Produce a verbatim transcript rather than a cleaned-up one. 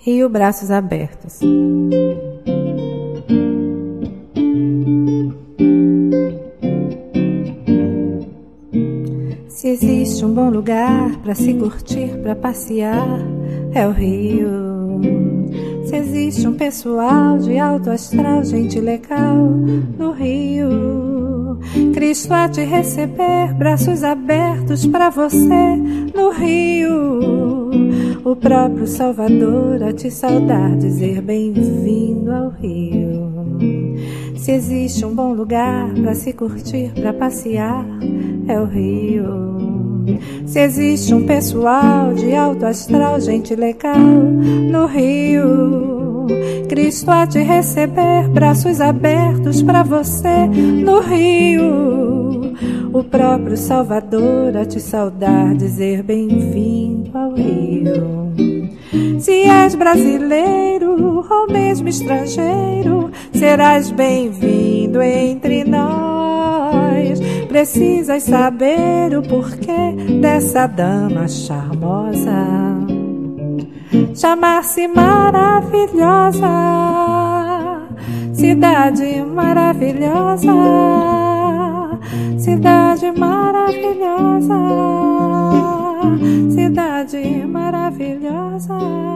Rio, braços abertos. Se existe um bom lugar para se curtir, para passear, é o Rio. Se existe um pessoal de alto astral, gente legal, no Rio. Cristo a te receber, braços abertos para você, no Rio. O próprio Salvador a te saudar, dizer bem-vindo ao Rio. Se existe um bom lugar para se curtir, para passear, é o Rio. Se existe um pessoal de alto astral, gente legal, no Rio. Cristo a te receber, braços abertos para você, no Rio. O próprio Salvador a te saudar, dizer bem-vindo ao Rio. Se és brasileiro ou mesmo estrangeiro, serás bem-vindo entre nós. Precisas saber o porquê dessa dama charmosa chamar-se maravilhosa, cidade maravilhosa, cidade maravilhosa, cidade maravilhosa.